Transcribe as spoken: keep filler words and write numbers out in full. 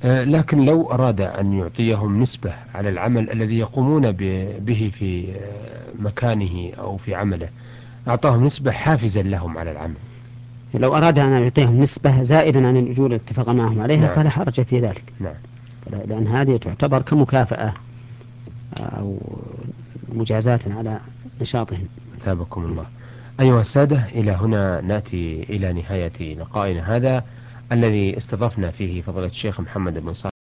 آه، لكن لو أراد أن يعطيهم نسبة على العمل الذي يقومون ب- به في آه، مكانه أو في عمله، أعطاهم نسبة حافزا لهم على العمل. لو أراد أن يعطيهم نسبة زائدا عن الأجور التي اتفق معهم عليها نعم. فلا حرج في ذلك، نعم. لأن هذه تعتبر كمكافأة أو مجازاة على نشاطهم. أثابكم الله. أيها السادة، إلى هنا نأتي إلى نهاية لقائنا هذا الذي استضفنا فيه فضيلة الشيخ محمد بن صالح